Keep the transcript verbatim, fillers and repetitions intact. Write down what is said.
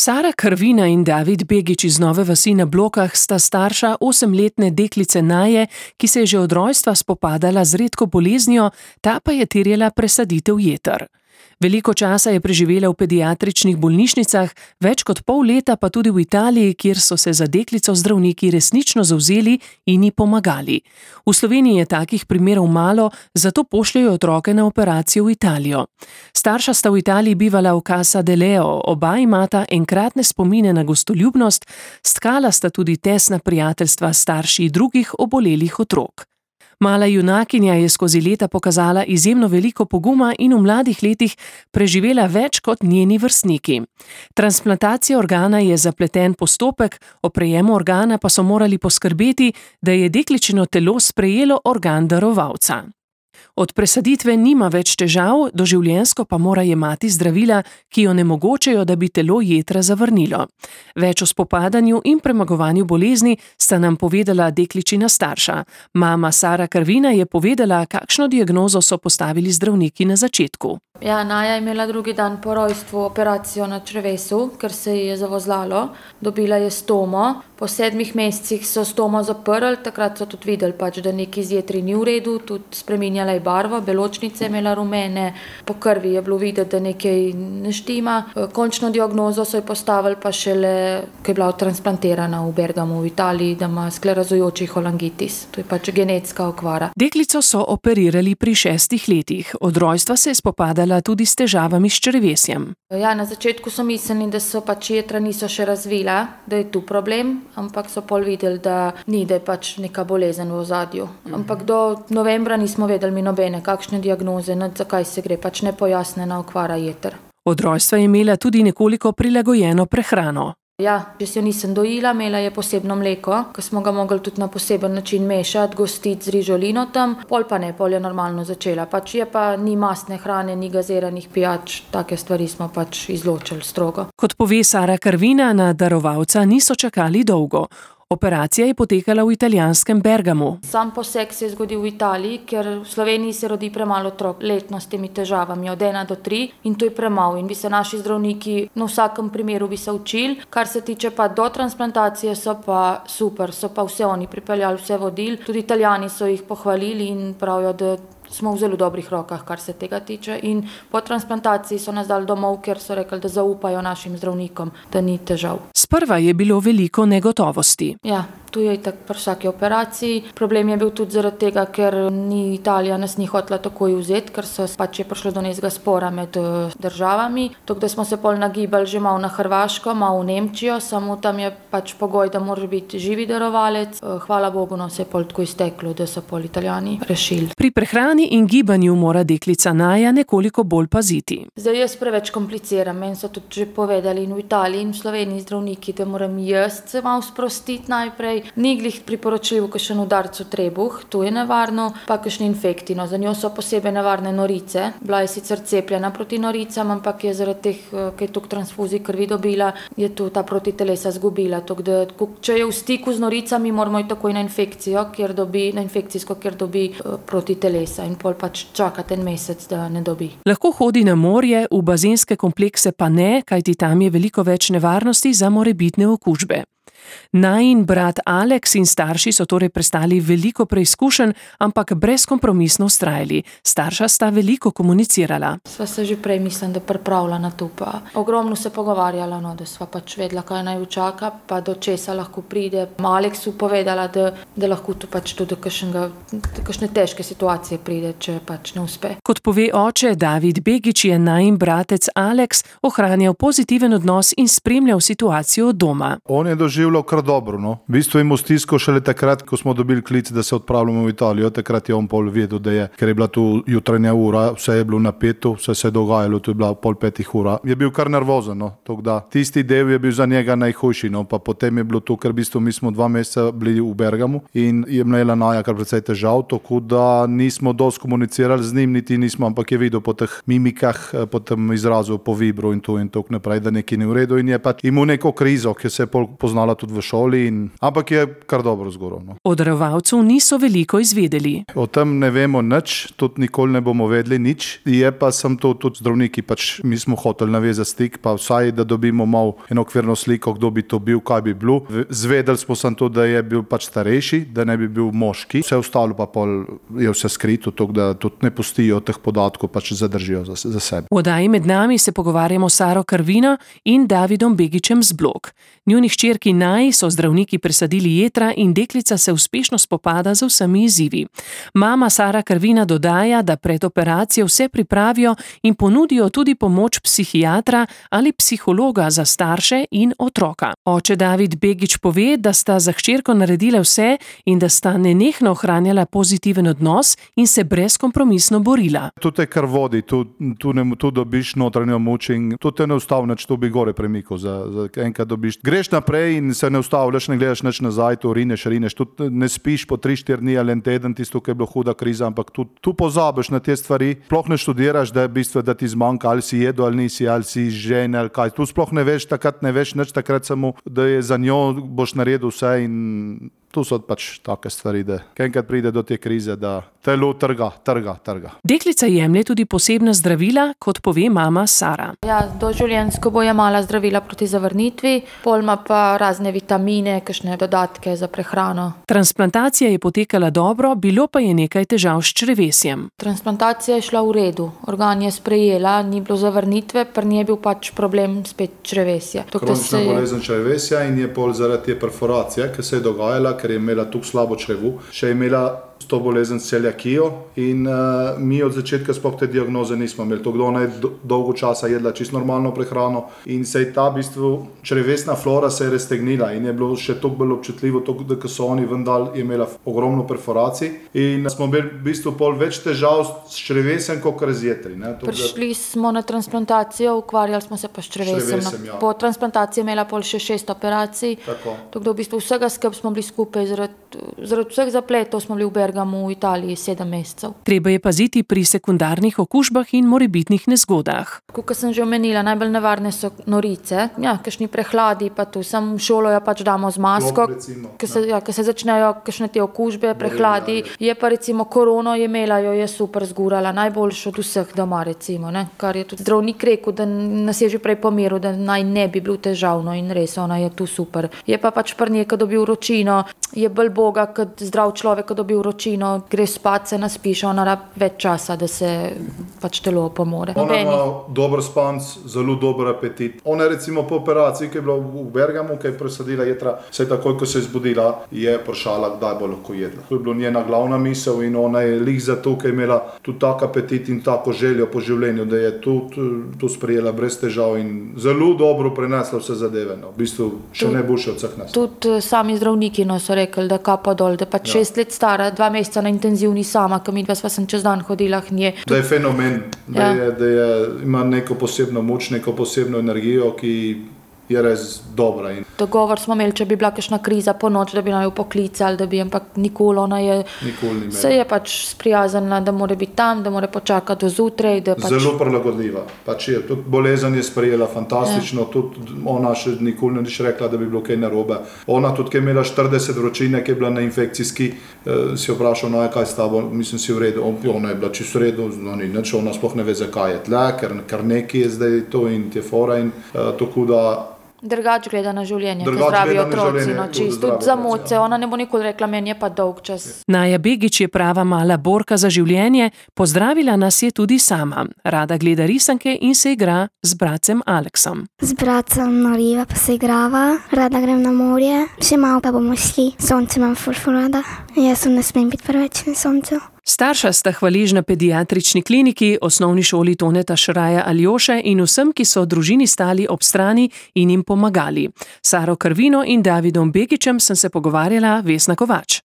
Sara Karvina in David Begić iz Nove vasi na Blokah sta starša osemletne deklice Naje, ki se je že od rojstva spopadala z redko boleznijo, ta pa je terjala presaditev jeter. Veliko časa je preživela v pediatričnih bolnišnicah, več kot pol leta pa tudi v Italiji, kjer so se za deklico zdravniki resnično zavzeli in ji pomagali. V Sloveniji je takih primerov malo, zato pošljajo otroke na operacijo v Italijo. Starša sta v Italiji bivala v Casa de Leo, oba imata enkratne spomine na gostoljubnost, stkala sta tudi tesna prijateljstva s starši drugih obolelih otrok. Mala junakinja je skozi leta pokazala izjemno veliko poguma in v mladih letih preživela več kot njeni vrstniki. Transplantacija organa je zapleten postopek, o prejemu organa pa so morali poskrbeti, da je dekličino telo sprejelo organ darovalca. Od presaditve nima več težav, doživljenjsko pa mora jemati zdravila, ki jo onemogočajo, da bi telo jetra zavrnilo. Več o spopadanju in premagovanju bolezni sta nam povedala dekličina starša. Mama Sara Karvina je povedala, kakšno diagnozo so postavili zdravniki na začetku. Ja, Naja je imela drugi dan po rojstvu operacijo na črevesu, ker se ji je zavozlalo. Dobila je stomo. Po sedmih mesecih so stomo zaprli, takrat so tudi videli, pač, da nekaj z jetri ni v redu, tudi spreminjala je barvo, beločnice je imela rumene, po krvi je bilo videti, da nekaj ne štima. Končno diagnozo so ji postavili pa šele, ko je bila transplantirana v Bergamu v Italiji, da ima sklerozujoči cholangitis. To je pač genetska okvara. Deklico so operirali pri šestih letih. Od rojstva se je spopadala tudi s težavami s črevesjem. Ja, na začetku so mislili, da so pač jetra niso še razvila, da je tu problem, ampak so pol videli, da ni, da je pač neka bolezen v ozadju. Ampak do novembra nismo vedeli mi nobene, kakšne diagnoze, zakaj se gre, pač nepojasnjena okvara jeter. Od rojstva je imela tudi nekoliko prilagojeno prehrano. Ja, če se jo nisem dojila, imela je posebno mleko, ko smo ga mogli tudi na poseben način mešati, gostiti z rižolino tam, pol pa ne, pol je normalno začela. Pač je pa ni mastne hrane, ni gaziranih pijač, take stvari smo pač izločili strogo. Kot pove Sara Karvina, na darovalca niso čakali dolgo. Operacija je potekala v italijanskem Bergamu. Sam poseg se je zgodil v Italiji, ker v Sloveniji se rodi premalo otrok letno s temi težavami, od ena do tri, in to je premalo. In bi se naši zdravniki na vsakem primeru bi se učili. Kar se tiče pa do transplantacije, so pa super, so pa vse oni pripeljali, vse vodili. Tudi Italijani so jih pohvalili in pravijo, da smo v zelo dobrih rokah, kar se tega tiče. In po transplantaciji so nas dali domov, ker so rekli, da zaupajo našim zdravnikom, da ni težav. Sprva je bilo veliko negotovosti. Ja, tu je itak pri vsaki operaciji. Problem je bil tudi zaradi tega, ker ni Italija nas ni hotela takoj vzeti, ker so pač je prišlo do nekega spora med državami. Tako da smo se pol nagibali že malo na Hrvaško, malo v Nemčijo, samo tam je pač pogoj, da mora biti živi darovalec. Hvala Bogu, no, se je pol tako izteklo, da so pol Italijani rešili. Pri prehrani in gibanju mora deklica Naja nekoliko bolj paziti. Zdaj jaz preveč kompliciram, meni so tudi že povedali in v Italiji in v Sloveniji zdravniki, da moram jaz se malo sprostiti najprej. Ni glih priporočljivo kakšen udarc v trebuh, to je nevarno, pa kakšni infekti. No, za njo so posebej nevarne norice. Bila je sicer cepljena proti noricam, ampak je zaradi teh, ki je toliko transfuzij krvi dobila, je tu ta protitelesa zgubila. Tok, da, če je v stiku z noricami, moramo iti takoj na infekcijo, kjer dobi, na infekcijsko, kjer dobi protitelesa. In pol pač čakati en mesec, da ne dobi. Lahko hodi na morje, v bazenske komplekse pa ne, kajti tam je veliko več nevarnosti za morebitne okužbe. Najin brat Alex in starši so torej prestali veliko preizkušenj, ampak brezkompromisno vztrajali. Starša sta veliko komunicirala. Sva se že prej, mislim, da pripravila na to, pa ogromno se pogovarjala, no, da sva pač vedela, kaj naj čaka, pa do česa lahko pride. Alexu povedala, da, da lahko tu pač tudi do kakšne težke situacije pride, če pač ne uspe. Kot pove oče David Begić, je najin bratec Alex ohranjal pozitiven odnos in spremljal situacijo od doma. On je doživljal kar dobro, no. V bistvu imel stisko šele takrat, ko smo dobili klic, da se odpravljamo v Italijo. Takrat je on pol vedel, da je, ker je bila tu jutranja ura, vse je bilo napeto, vse se je dogajalo, to je bila pol petih ura. Je bil kar nervozen, no. Tako da tisti del je bil za njega najhujši, no. Pa potem je bilo to, ker v bistvu mi smo dva meseca bili v Bergamu in je imela Naja kar precej težav, tako da nismo dosti komunicirali z njim, niti nismo, ampak je videl po teh mimikah, po tem izrazu, po vibru in to in tako naprej, da nekaj ni v redu in je pač imel neko krizo, ki se je pol poznala tudi v šoli, in, ampak je kar dobro zgorov. No. O darovalcu niso veliko izvedeli. O tem ne vemo nič, tudi nikoli ne bomo vedeli nič. Je pa sem to tudi zdravniki, pač mi smo hoteli navezati stik, pa vsaj, da dobimo malo enokvirno sliko, kdo bi to bil, kaj bi bilo. Zvedeli smo sem to, da je bil pač starejši, da ne bi bil moški. Vse ostalo pa pol je vse skrito, tako da tudi ne pustijo teh podatkov, pač zadržijo za, za sebe. V oddaji Med nami se pogovarjamo s Saro Karvino in Davidom Begićem z Blok. Njuni hčerki Naji so zdravniki presadili jetra in deklica se uspešno spopada z vsemi izzivi. Mama Sara Karvina dodaja, da pred operacijo vse pripravijo in ponudijo tudi pomoč psihiatra ali psihologa za starše in otroka. Oče David Begić pove, da sta za hčerko naredila vse in da sta nenehno ohranjala pozitiven odnos in se brezkompromisno borila. To te kar vodi, tu, tu, ne, tu dobiš notranjo moč in to te ne ustavlja, to bi gore premikal. Za, za enkrat dobiš. Greš naprej in se ne ustavljaš, ne gledaš nič nazaj, to rineš, rineš. Tu ne spiš po tri štiri dni ali en teden, tisto, ki je bilo huda kriza, ampak tu, tu pozabiš na te stvari. Sploh ne študiraš, da je bistvo, da ti zmanjka, ali si jedel, ali nisi, ali si žen, ali kaj. Tu sploh ne veš, takrat ne veš nič, takrat samo, da je za njo boš naredil vse in tu so pač take stvari, da enkrat pride do te krize, da telo trga, trga, trga. Deklica jemlje tudi posebna zdravila, kot pove mama Sara. Ja, doživljenjsko bo jemala zdravila proti zavrnitvi, pol ima pa razne vitamine, kakšne dodatke za prehrano. Transplantacija je potekala dobro, bilo pa je nekaj težav s črevesjem. Transplantacija je šla v redu, organ je sprejela, ni bilo zavrnitve, pa ni bil pač problem spet črevesja. Kronična bolezen črevesja in je pol zaradi te perforacije, ki se je dogajala, ker je imela tukaj slabo črevo, še je imela to bolezen celiakijo in uh, mi od začetka sploh te diagnoze nismo imeli. To, kdo ona je dolgo časa jedla čisto normalno prehrano in se je ta v bistvu črevesna flora se je raztegnila in je bilo še toliko bolj občutljivo, to, da so oni vendar je imela ogromno perforacij in smo imeli v bistvu pol več težav s črevesem, kot z jetri. Ne? To, Prišli da... smo na transplantacijo, ukvarjali smo se pa s črevesem. črevesem ja. Po transplantaciji je imela pol še šest operacij. Tako. Tako da v bistvu vsega skup smo bili skupaj, zaradi, zaradi vseh zapletov smo bili v Bergamu v Italiji sedem mesecev. Treba je paziti pri sekundarnih okužbah in morebitnih nezgodah. Kot sem že omenila, najbolj nevarne so norice, ja, kakšni prehladi, pa tu sem v šolo jo pač damo z masko, ko se, ja, se začnejo kakšne te okužbe, prehladi. Je pa recimo korono je imela, jo je super zgurala, najboljš od vseh doma recimo, ne? Kar je tudi zdravnik rekel, da nas je že prej pomeril, da naj ne bi bilo težavno in res, ona je tu super. Je pa pač pri njej, ko dobi vročino, je bolj boga, kot zdrav človek, ko dobi vročino, gre spat, se naspiš, ona rab več časa, da se pač telo pomore. Ona ima dober spanc, zelo dober apetit. Ona recimo po operaciji, ki je bila v Bergamu, ki je presadila jetra, se je takoj, ko se je zbudila, je vprašala, kdaj bo lahko jedla. To je bilo njena glavna misel in ona je lih zato, ker je imela tudi tak apetit in tako željo po življenju, da je tudi to sprejela brez težav in zelo dobro prenesla vse zadeve. No. V bistvu še najboljše od vseh nas. Tudi sami zdravniki no, so rekli, da kapa dol, da pač ja. šest let stara, dva meseca na intenzivni sama, ko midva sva sem čez dan hodila k nje. Da je fenomen, da, ja. je, da je, ima neko posebno moč, neko posebno energijo, ki je res dobra. In... Dogovor smo imeli, če bi bila kakšna kriza po noč, da bi naj jo poklicali, da bi, ampak nikoli ona je, nikoli se je pač sprijaznila, da mora biti tam, da mora počakati do zjutraj. Pač... Zelo prilagodljiva. Pač je, tudi bolezen je sprejela fantastično, ja. Tudi ona še nikoli ne rekla, da bi bilo kaj narobe. Ona tudi, ki je imela štirideset vročine, ki je bila na infekcijski, eh, si vprašal, no, kaj s tabo, mislim si v redu, ona je bila čisto v redu, no, ni nič, ona sploh ne ve, zakaj je tle, ker, ker nekaj je zdaj to in te fora in eh, tako da Drugač gleda na življenje, ko zdravijo otroci, no čisto, tudi za moce, ja. Ona ne bo nikoli rekla, meni je pa dolg čas. Naja Begić je prava mala borka za življenje, pozdravila nas je tudi sama. Rada gleda risanke in se igra z bracem Aleksom. Z bracem na riva pa se igrava, rada grem na morje, še malo pa bomo šli, sonce imam ful ful rada, jaz ne smem biti preveč na soncu. Starša sta hvaležna pediatrični kliniki, osnovni šoli Toneta Šraja Aljoše in vsem, ki so družini stali ob strani in jim pomagali. Saro Karvino in Davidom Begićem sem se pogovarjala Vesna Kovač.